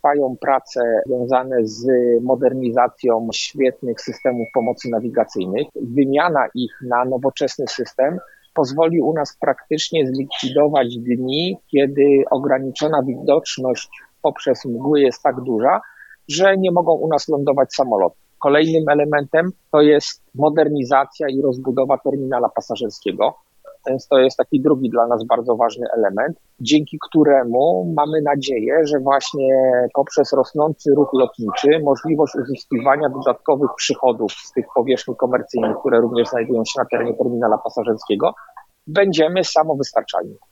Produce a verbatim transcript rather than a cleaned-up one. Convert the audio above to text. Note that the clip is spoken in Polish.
trwają prace związane z modernizacją świetnych systemów pomocy nawigacyjnych. Wymiana ich na nowoczesny system pozwoli u nas praktycznie zlikwidować dni, kiedy ograniczona widoczność poprzez mgły jest tak duża, że nie mogą u nas lądować samoloty. Kolejnym elementem to jest modernizacja i rozbudowa terminala pasażerskiego. Więc to jest taki drugi dla nas bardzo ważny element, dzięki któremu mamy nadzieję, że właśnie poprzez rosnący ruch lotniczy, możliwość uzyskiwania dodatkowych przychodów z tych powierzchni komercyjnych, które również znajdują się na terenie terminala pasażerskiego, będziemy samowystarczalni.